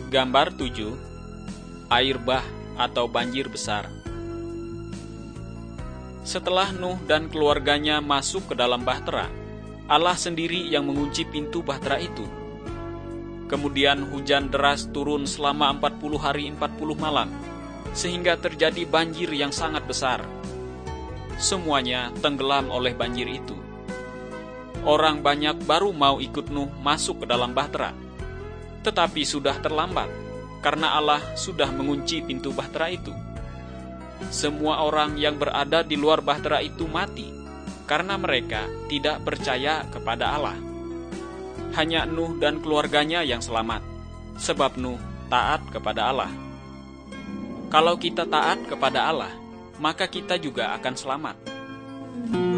Gambar 7. Air bah atau banjir besar. Setelah Nuh dan keluarganya masuk ke dalam bahtera, Allah sendiri yang mengunci pintu bahtera itu. Kemudian hujan deras turun selama 40 hari 40 malam, sehingga terjadi banjir yang sangat besar. Semuanya tenggelam oleh banjir itu. Orang banyak baru mau ikut Nuh masuk ke dalam bahtera, tetapi sudah terlambat, karena Allah sudah mengunci pintu bahtera itu. Semua orang yang berada di luar bahtera itu mati, karena mereka tidak percaya kepada Allah. Hanya Nuh dan keluarganya yang selamat, sebab Nuh taat kepada Allah. Kalau kita taat kepada Allah, maka kita juga akan selamat.